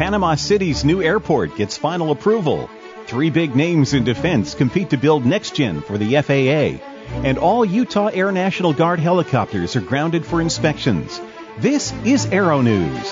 Panama City's new airport gets final approval. 3 big names in defense compete to build next-gen for the FAA. And all Utah Air National Guard helicopters are grounded for inspections. This is Aero News.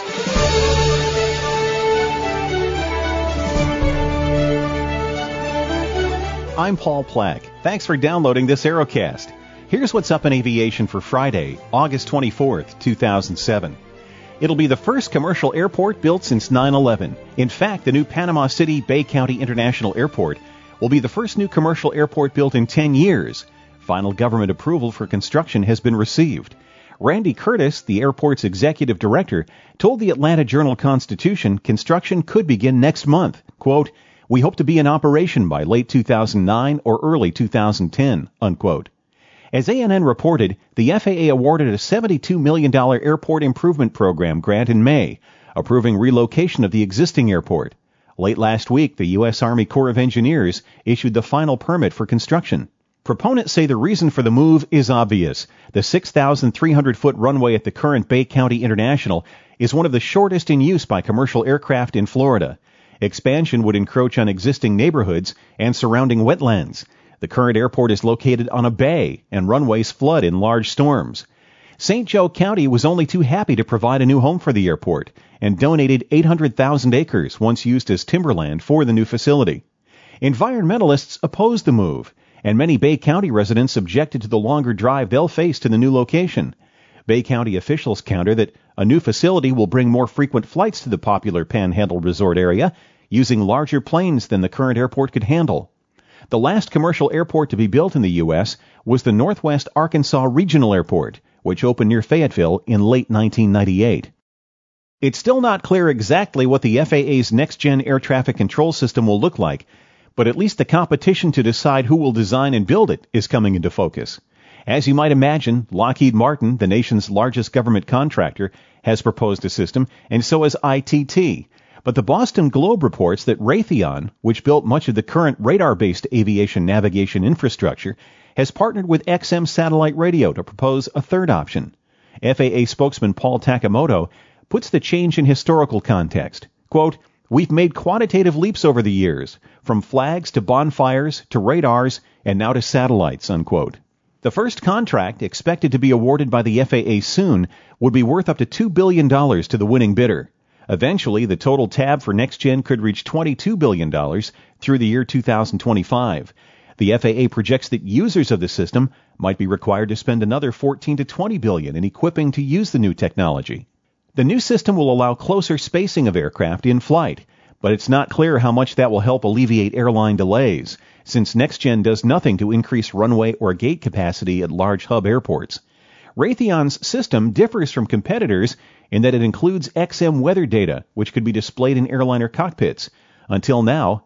I'm Paul Plack. Thanks for downloading this Aerocast. Here's what's up in aviation for Friday, August 24th, 2007. It'll be the first commercial airport built since 9/11. In fact, the new Panama City Bay County International Airport will be the first new commercial airport built in 10 years. Final government approval for construction has been received. Randy Curtis, the airport's executive director, told the Atlanta Journal-Constitution construction could begin next month. Quote, "We hope to be in operation by late 2009 or early 2010, unquote. As ANN reported, the FAA awarded a $72 million airport improvement program grant in May, approving relocation of the existing airport. Late last week, the U.S. Army Corps of Engineers issued the final permit for construction. Proponents say the reason for the move is obvious. The 6,300-foot runway at the current Bay County International is one of the shortest in use by commercial aircraft in Florida. Expansion would encroach on existing neighborhoods and surrounding wetlands. The current airport is located on a bay, and runways flood in large storms. St. Joe County was only too happy to provide a new home for the airport and donated 800,000 acres once used as timberland for the new facility. Environmentalists opposed the move, and many Bay County residents objected to the longer drive they'll face to the new location. Bay County officials counter that a new facility will bring more frequent flights to the popular Panhandle Resort area, using larger planes than the current airport could handle. The last commercial airport to be built in the U.S. was the Northwest Arkansas Regional Airport, which opened near Fayetteville in late 1998. It's still not clear exactly what the FAA's next-gen air traffic control system will look like, but at least the competition to decide who will design and build it is coming into focus. As you might imagine, Lockheed Martin, the nation's largest government contractor, has proposed a system, and so has ITT. But the Boston Globe reports that Raytheon, which built much of the current radar-based aviation navigation infrastructure, has partnered with XM Satellite Radio to propose a third option. FAA spokesman Paul Takamoto puts the change in historical context. Quote, "We've made quantitative leaps over the years, from flags to bonfires to radars and now to satellites," unquote. The first contract, expected to be awarded by the FAA soon, would be worth up to $2 billion to the winning bidder. Eventually, the total tab for next-gen could reach $22 billion through the year 2025. The FAA projects that users of the system might be required to spend another $14 to $20 billion in equipping to use the new technology. The new system will allow closer spacing of aircraft in flight, but it's not clear how much that will help alleviate airline delays, since next-gen does nothing to increase runway or gate capacity at large hub airports. Raytheon's system differs from competitors in that it includes XM weather data, which could be displayed in airliner cockpits. Until now,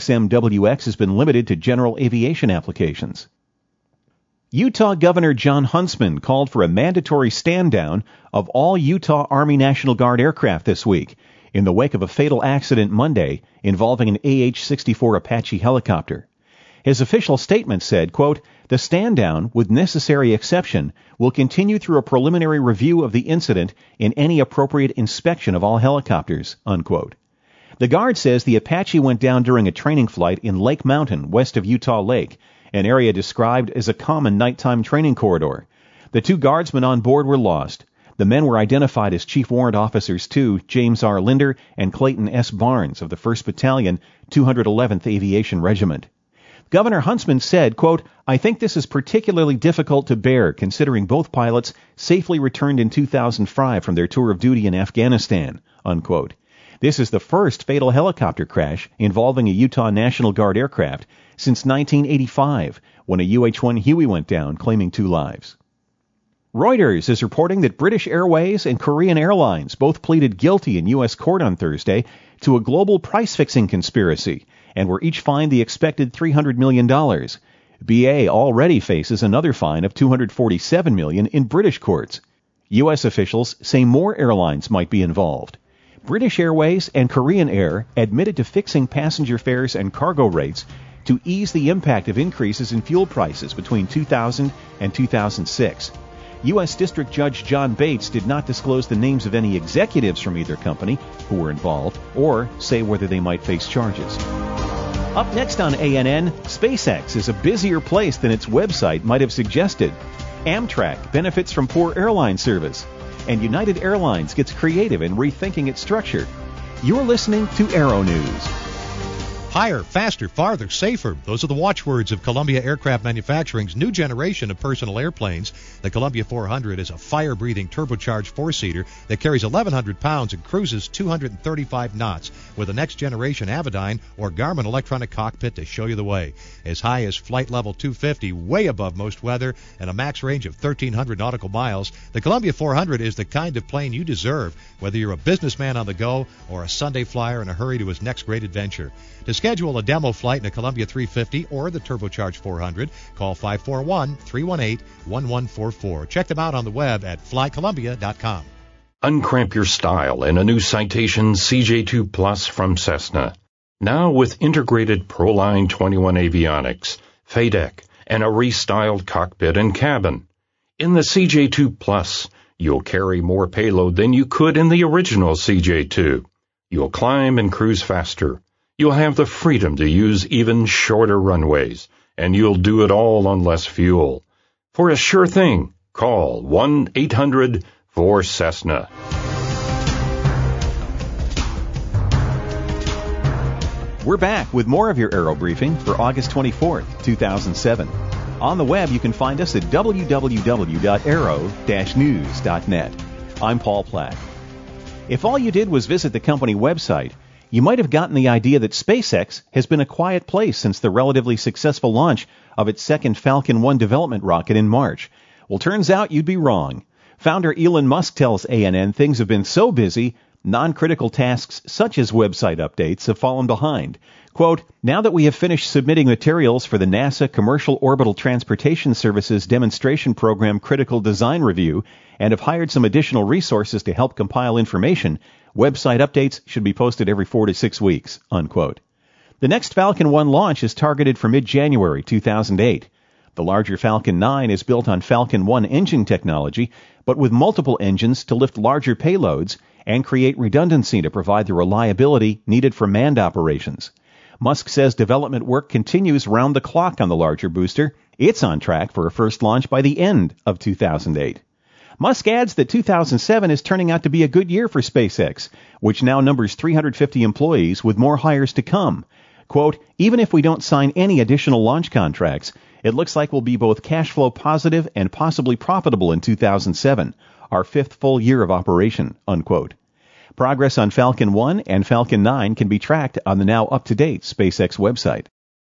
XMWX has been limited to general aviation applications. Utah Governor Jon Huntsman called for a mandatory stand-down of all Utah Army National Guard aircraft this week, in the wake of a fatal accident Monday involving an AH-64 Apache helicopter. His official statement said, quote, "The stand-down, with necessary exception, will continue through a preliminary review of the incident and any appropriate inspection of all helicopters," unquote. The Guard says the Apache went down during a training flight in Lake Mountain, west of Utah Lake, an area described as a common nighttime training corridor. The 2 guardsmen on board were lost. The men were identified as Chief Warrant Officers 2 James R. Linder and Clayton S. Barnes of the 1st Battalion, 211th Aviation Regiment. Governor Huntsman said, quote, "I think this is particularly difficult to bear considering both pilots safely returned in 2005 from their tour of duty in Afghanistan," unquote. This is the first fatal helicopter crash involving a Utah National Guard aircraft since 1985, when a UH-1 Huey went down, claiming 2 lives. Reuters is reporting that British Airways and Korean Airlines both pleaded guilty in U.S. court on Thursday to a global price-fixing conspiracy and were each fined the expected $300 million. BA already faces another fine of $247 million in British courts. U.S. officials say more airlines might be involved. British Airways and Korean Air admitted to fixing passenger fares and cargo rates to ease the impact of increases in fuel prices between 2000 and 2006. U.S. District Judge John Bates did not disclose the names of any executives from either company who were involved or say whether they might face charges. Up next on ANN, SpaceX is a busier place than its website might have suggested. Amtrak benefits from poor airline service. And United Airlines gets creative in rethinking its structure. You're listening to Aero News. Higher, faster, farther, safer. Those are the watchwords of Columbia Aircraft Manufacturing's new generation of personal airplanes. The Columbia 400 is a fire-breathing turbocharged four-seater that carries 1,100 pounds and cruises 235 knots with a next-generation Avidyne or Garmin electronic cockpit to show you the way. As high as flight level 250, way above most weather, and a max range of 1,300 nautical miles, the Columbia 400 is the kind of plane you deserve, whether you're a businessman on the go or a Sunday flyer in a hurry to his next great adventure. To schedule a demo flight in a Columbia 350 or the turbocharged 400, call 541-318-1144. Check them out on the web at flycolumbia.com. Uncramp your style in a new Citation CJ2 Plus from Cessna. Now with integrated Proline 21 avionics, FADEC, and a restyled cockpit and cabin. In the CJ2 Plus, you'll carry more payload than you could in the original CJ2. You'll climb and cruise faster. You'll have the freedom to use even shorter runways, and you'll do it all on less fuel. For a sure thing, call 1-800-4CESSNA. We're back with more of your Aero Briefing for August 24th, 2007. On the web, you can find us at www.aero-news.net. I'm Paul Platt. If all you did was visit the company website, you might have gotten the idea that SpaceX has been a quiet place since the relatively successful launch of its second Falcon 1 development rocket in March. Well, turns out you'd be wrong. Founder Elon Musk tells ANN things have been so busy, non-critical tasks such as website updates have fallen behind. Quote, now that we have finished submitting materials for the NASA Commercial Orbital Transportation Services Demonstration Program Critical Design Review and have hired some additional resources to help compile information, website updates should be posted every 4 to 6 weeks, unquote. The next Falcon 1 launch is targeted for mid-January 2008. The larger Falcon 9 is built on Falcon 1 engine technology, but with multiple engines to lift larger payloads and create redundancy to provide the reliability needed for manned operations. Musk says development work continues round the clock on the larger booster. It's on track for a first launch by the end of 2008. Musk adds that 2007 is turning out to be a good year for SpaceX, which now numbers 350 employees with more hires to come. Quote, even if we don't sign any additional launch contracts, it looks like we'll be both cash flow positive and possibly profitable in 2007, our fifth full year of operation, unquote. Progress on Falcon 1 and Falcon 9 can be tracked on the now up-to-date SpaceX website.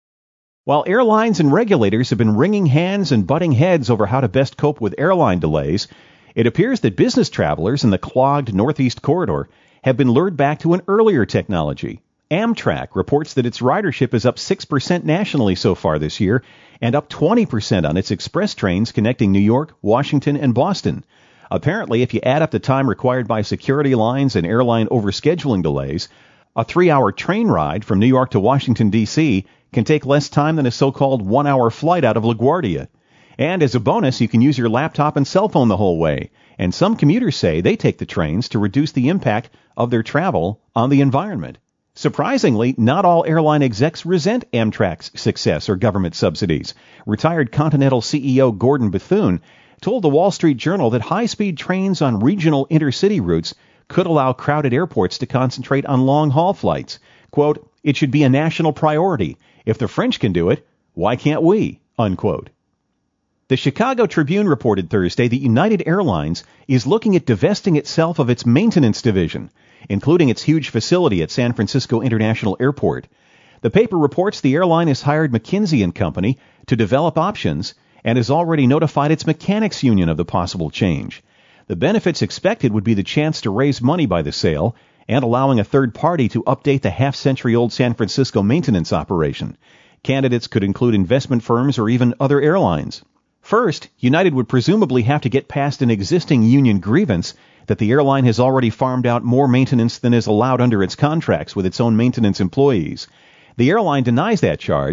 While airlines and regulators have been wringing hands and butting heads over how to best cope with airline delays, it appears that business travelers in the clogged Northeast Corridor have been lured back to an earlier technology. Amtrak reports that its ridership is up 6% nationally so far this year and up 20% on its express trains connecting New York, Washington, and Boston. Apparently, if you add up the time required by security lines and airline overscheduling delays, a 3-hour train ride from New York to Washington, D.C. can take less time than a so-called 1-hour flight out of LaGuardia. And as a bonus, you can use your laptop and cell phone the whole way. And some commuters say they take the trains to reduce the impact of their travel on the environment. Surprisingly, not all airline execs resent Amtrak's success or government subsidies. Retired Continental CEO Gordon Bethune told the Wall Street Journal that high-speed trains on regional intercity routes could allow crowded airports to concentrate on long-haul flights. Quote, it should be a national priority. If the French can do it, why can't we? Unquote. The Chicago Tribune reported Thursday that United Airlines is looking at divesting itself of its maintenance division, including its huge facility at San Francisco International Airport. The paper reports the airline has hired McKinsey & Company to develop options and has already notified its mechanics union of the possible change. The benefits expected would be the chance to raise money by the sale and allowing a third party to update the half-century-old San Francisco maintenance operation. Candidates could include investment firms or even other airlines. First, United would presumably have to get past an existing union grievance that the airline has already farmed out more maintenance than is allowed under its contracts with its own maintenance employees. The airline denies that charge,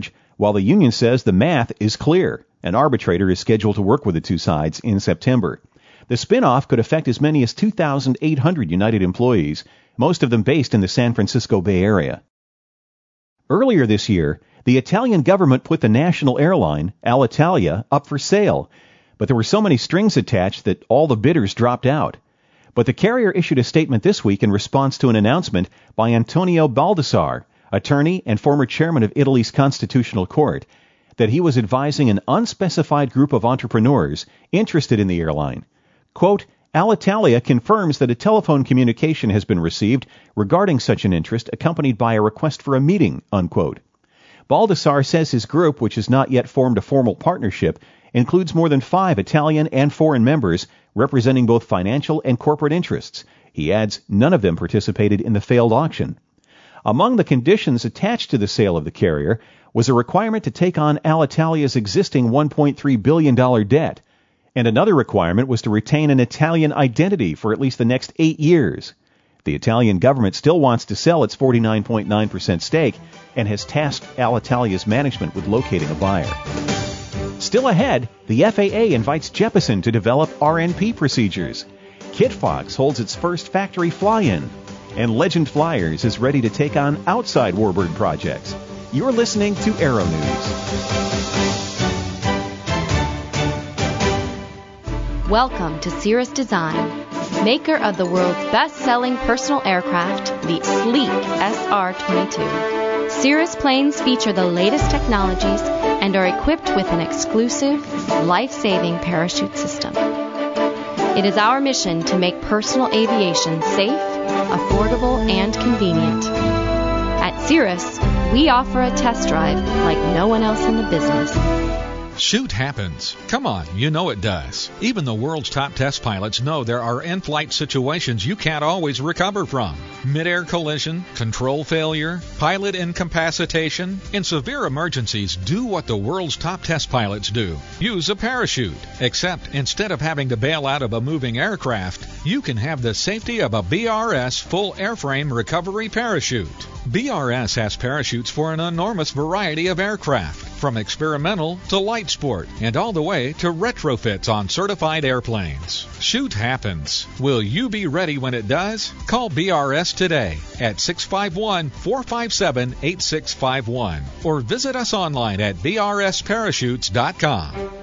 while the union says the math is clear. An arbitrator is scheduled to work with the two sides in September. The spin-off could affect as many as 2,800 United employees, most of them based in the San Francisco Bay Area. Earlier this year, the Italian government put the national airline, Alitalia, up for sale, but there were so many strings attached that all the bidders dropped out. But the carrier issued a statement this week in response to an announcement by Antonio Baldassar, attorney and former chairman of Italy's Constitutional Court, that he was advising an unspecified group of entrepreneurs interested in the airline. Quote, Alitalia confirms that a telephone communication has been received regarding such an interest, accompanied by a request for a meeting, unquote. Baldassar says his group, which has not yet formed a formal partnership, includes more than 5 Italian and foreign members representing both financial and corporate interests. He adds none of them participated in the failed auction. Among the conditions attached to the sale of the carrier was a requirement to take on Alitalia's existing $1.3 billion debt, and another requirement was to retain an Italian identity for at least the next 8 years. The Italian government still wants to sell its 49.9% stake and has tasked Alitalia's management with locating a buyer. Still ahead, the FAA invites Jeppesen to develop RNP procedures. KitFox holds its first factory fly-in, and Legend Flyers is ready to take on outside Warbird projects. You're listening to Aero News. Welcome to Cirrus Design, maker of the world's best-selling personal aircraft, the sleek SR-22. Cirrus planes feature the latest technologies and are equipped with an exclusive, life-saving parachute system. It is our mission to make personal aviation safe, affordable, and convenient. At Cirrus, we offer a test drive like no one else in the business. Shoot happens. Come on, you know it does. Even the world's top test pilots know there are in-flight situations you can't always recover from. Mid-air collision, control failure, pilot incapacitation. In severe emergencies, do what the world's top test pilots do. Use a parachute. Except instead of having to bail out of a moving aircraft, you can have the safety of a BRS full airframe recovery parachute. BRS has parachutes for an enormous variety of aircraft, from experimental to light sport, and all the way to retrofits on certified airplanes. Shoot happens. Will you be ready when it does? Call BRS today at 651-457-8651 or visit us online at brsparachutes.com.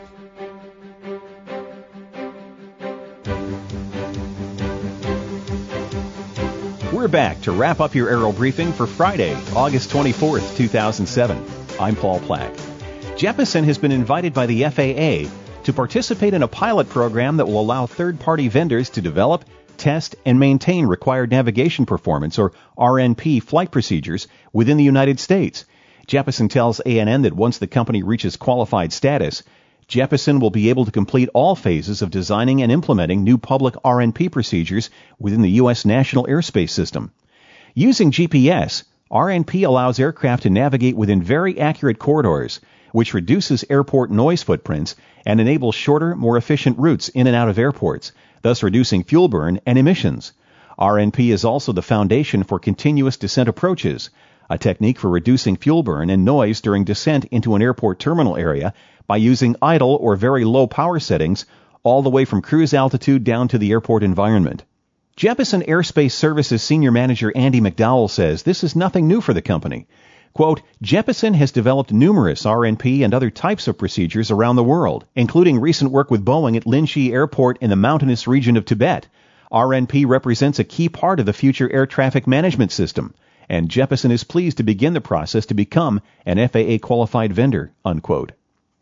We're back to wrap up your Aero Briefing for Friday, August 24th, 2007. I'm Paul Plack. Jeppesen has been invited by the FAA to participate in a pilot program that will allow third-party vendors to develop, test, and maintain required navigation performance, or RNP, flight procedures within the United States. Jeppesen tells ANN that once the company reaches qualified status, Jeppesen will be able to complete all phases of designing and implementing new public RNP procedures within the U.S. National Airspace System. Using GPS, RNP allows aircraft to navigate within very accurate corridors, which reduces airport noise footprints and enables shorter, more efficient routes in and out of airports, thus reducing fuel burn and emissions. RNP is also the foundation for continuous descent approaches, a technique for reducing fuel burn and noise during descent into an airport terminal area by using idle or very low power settings all the way from cruise altitude down to the airport environment. Jeppesen Airspace Services Senior Manager Andy McDowell says this is nothing new for the company. Quote, Jeppesen has developed numerous RNP and other types of procedures around the world, including recent work with Boeing at Linchi Airport in the mountainous region of Tibet. RNP represents a key part of the future air traffic management system, and Jeppesen is pleased to begin the process to become an FAA-qualified vendor, unquote.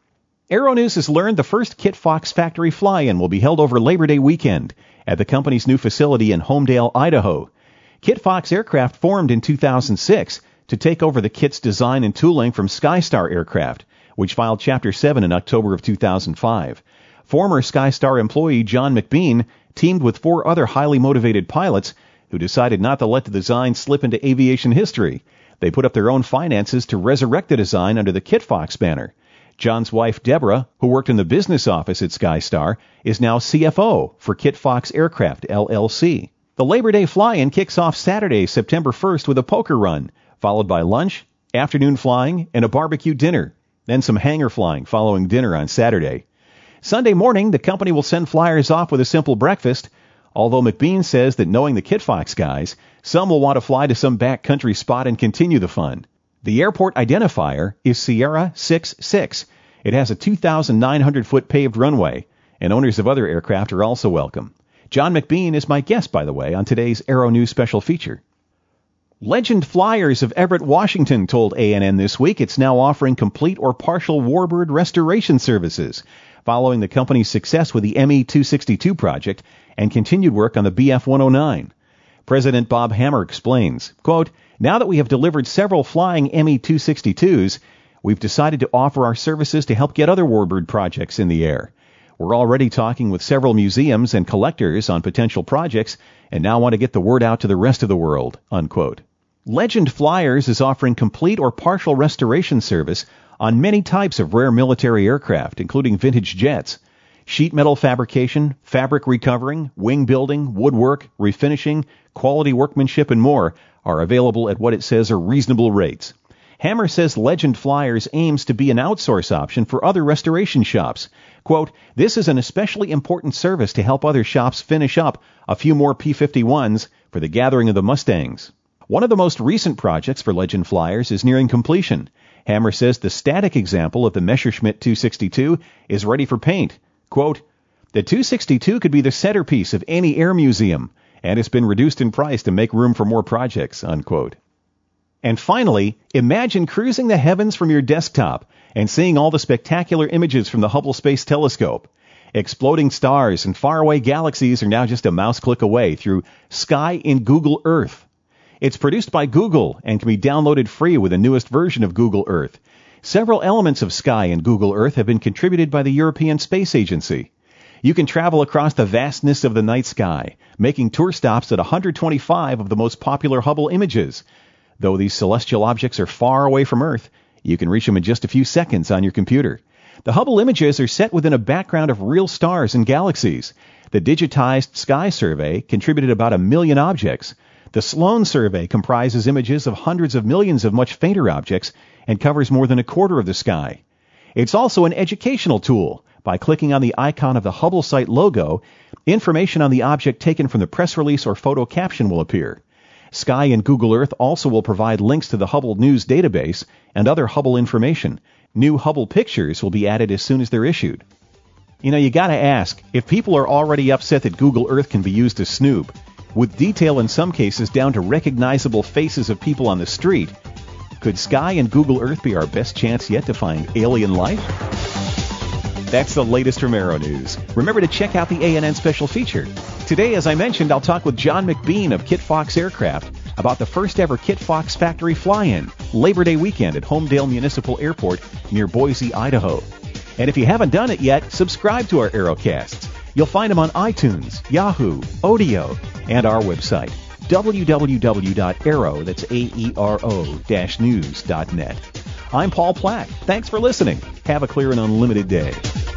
Aero News has learned the first KitFox factory fly-in will be held over Labor Day weekend at the company's new facility in Homedale, Idaho. KitFox Aircraft formed in 2006 to take over the kit's design and tooling from SkyStar Aircraft, which filed Chapter 7 in October of 2005. Former SkyStar employee John McBean teamed with 4 other highly motivated pilots who decided not to let the design slip into aviation history. They put up their own finances to resurrect the design under the KitFox banner. John's wife, Deborah, who worked in the business office at SkyStar, is now CFO for KitFox Aircraft, LLC. The Labor Day fly-in kicks off Saturday, September 1st with a poker run, followed by lunch, afternoon flying, and a barbecue dinner. then some hangar flying following dinner on Saturday. Sunday morning, the company will send flyers off with a simple breakfast, although McBean says that knowing the KitFox guys, some will want to fly to some backcountry spot and continue the fun. The airport identifier is Sierra 66. It has a 2,900-foot paved runway, and owners of other aircraft are also welcome. John McBean is my guest, by the way, on today's Aero News special feature. Legend Flyers of Everett, Washington told ANN this week it's now offering complete or partial warbird restoration services, following the company's success with the ME-262 project and continued work on the BF-109. President Bob Hammer explains, quote, "Now that we have delivered several flying ME-262s, we've decided to offer our services to help get other warbird projects in the air. We're already talking with several museums and collectors on potential projects and now want to get the word out to the rest of the world," unquote. Legend Flyers is offering complete or partial restoration service on many types of rare military aircraft, including vintage jets. Sheet metal fabrication, fabric recovering, wing building, woodwork, refinishing, quality workmanship, and more are available at what it says are reasonable rates. Hammer says Legend Flyers aims to be an outsource option for other restoration shops. Quote, "This is an especially important service to help other shops finish up a few more P-51s for the gathering of the Mustangs." One of the most recent projects for Legend Flyers is nearing completion. Hammer says the static example of the Messerschmitt 262 is ready for paint. Quote, "The 262 could be the centerpiece of any air museum, and it's been reduced in price to make room for more projects," unquote. And finally, imagine cruising the heavens from your desktop and seeing all the spectacular images from the Hubble Space Telescope. Exploding stars and faraway galaxies are now just a mouse click away through Sky in Google Earth. It's produced by Google and can be downloaded free with the newest version of Google Earth. Several elements of Sky in Google Earth have been contributed by the European Space Agency. You can travel across the vastness of the night sky, making tour stops at 125 of the most popular Hubble images. Though these celestial objects are far away from Earth, you can reach them in just a few seconds on your computer. The Hubble images are set within a background of real stars and galaxies. The digitized Sky Survey contributed about 1 million objects. The Sloan Survey comprises images of hundreds of millions of much fainter objects and covers more than a quarter of the sky. It's also an educational tool. By clicking on the icon of the Hubble site logo, information on the object taken from the press release or photo caption will appear. Sky in Google Earth also will provide links to the Hubble News database and other Hubble information. New Hubble pictures will be added as soon as they're issued. You know, you gotta ask, if people are already upset that Google Earth can be used to snoop, with detail in some cases down to recognizable faces of people on the street, could Sky and Google Earth be our best chance yet to find alien life? That's the latest from Aero News. Remember to check out the ANN special feature. Today, as I mentioned, I'll talk with John McBean of KitFox Aircraft about the first ever KitFox factory fly-in, Labor Day weekend at Homedale Municipal Airport near Boise, Idaho. And if you haven't done it yet, subscribe to our Aerocasts. You'll find them on iTunes, Yahoo, Odeo, and our website, www.aero, that's AERO-news.net. I'm Paul Plack. Thanks for listening. Have a clear and unlimited day.